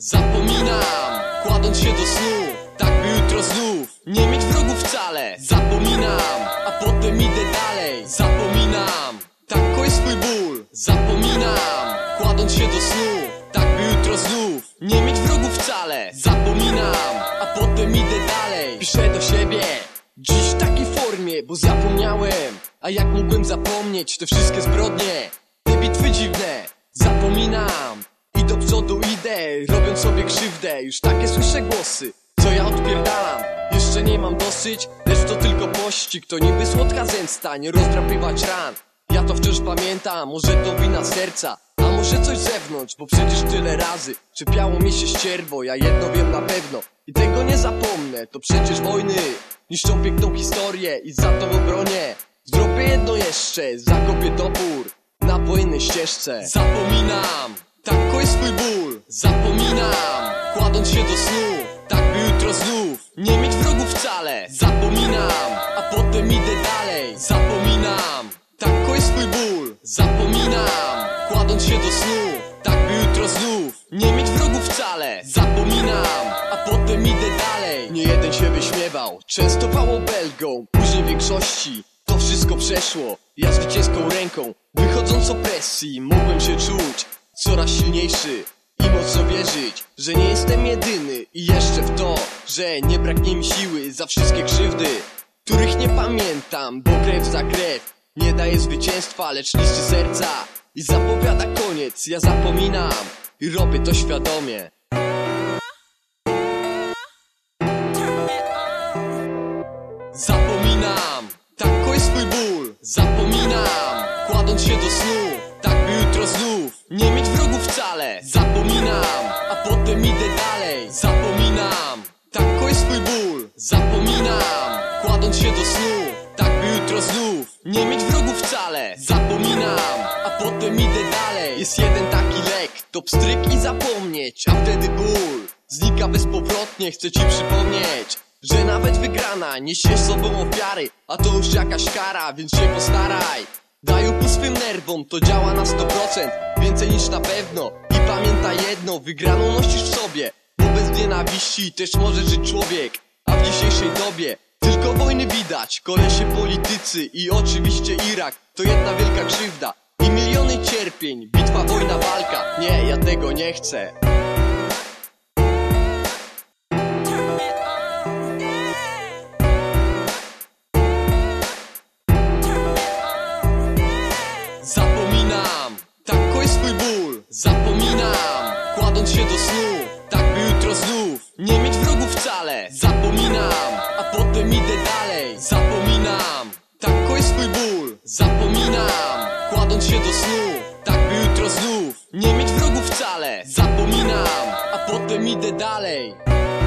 Zapominam, kładąc się do snu, tak by jutro znów nie mieć wrogów wcale. Zapominam, a potem idę dalej. Zapominam, tak koję swój ból. Zapominam, kładąc się do snu, tak by jutro znów nie mieć wrogów wcale. Zapominam, a potem idę dalej. Piszę do siebie dziś w takiej formie, bo zapomniałem. A jak mógłbym zapomnieć te wszystkie zbrodnie, te bitwy dziwne. Zapominam i do przodu idę, robiąc sobie krzywdę. Już takie słyszę głosy, co ja odpierdalam. Jeszcze nie mam dosyć, lecz to tylko pościg. To niby słodka zemsta, nie rozdrapywać ran. Ja to wciąż pamiętam, może to wina serca, a może coś z zewnątrz, bo przecież tyle razy czepiało mi się ścierwo. Ja jedno wiem na pewno i tego nie zapomnę. To przecież wojny niszczą piękną historię i za to w obronie zrobię jedno jeszcze, zakopię topór na płynnej ścieżce. Zapominam, tak koję swój ból. Zapominam, kładąc się do snu, tak by jutro znów nie mieć wrogów wcale. Zapominam, a potem idę dalej. Zapominam, tak koję swój ból. Zapominam, kładąc się do snu, tak by jutro znów nie mieć wrogów wcale. Zapominam, a potem idę dalej. Nie jeden się wyśmiewał, częstował obelgą. Później w większości to wszystko przeszło. Ja zwycięską ręką, wychodząc z opresji, mogłem się czuć coraz silniejszy i mocno wierzyć, że nie jestem jedyny. I jeszcze w to, że nie braknie mi siły za wszystkie krzywdy, których nie pamiętam, bo krew za krew nie daje zwycięstwa, lecz niszczy serca i zapowiada koniec. Ja zapominam i robię to świadomie. Zapominam, tak koję swój ból. Zapominam, kładąc się do snu, tak by jutro znów nie mieć wrogów wcale. Zapominam, a potem idę dalej. Zapominam, tak koję swój ból. Zapominam, kładąc się do snu, tak by jutro znów nie mieć wrogów wcale. Zapominam, a potem idę dalej. Jest jeden taki lek, to pstryk i zapomnieć, a wtedy ból znika bezpowrotnie. Chcę ci przypomnieć, że nawet wygrana niesie z sobą ofiary, a to już jakaś kara, więc się postaraj. Daj upór swym nerwom, to działa na 100%, więcej niż na pewno. I pamiętaj jedno, wygraną nosisz w sobie, bo bez nienawiści też może żyć człowiek. A w dzisiejszej dobie tylko wojny widać, kolesie politycy i oczywiście Irak. To jedna wielka krzywda i miliony cierpień, bitwa, wojna, walka. Nie, ja tego nie chcę. Zapominam, tak koję swój ból. Zapominam, kładąc się do snu, tak by jutro znów nie mieć wrogów wcale. Zapominam, a potem idę dalej. Zapominam, tak koję swój ból. Zapominam, kładąc się do snu, tak by jutro znów nie mieć wrogów wcale. Zapominam, a potem idę dalej.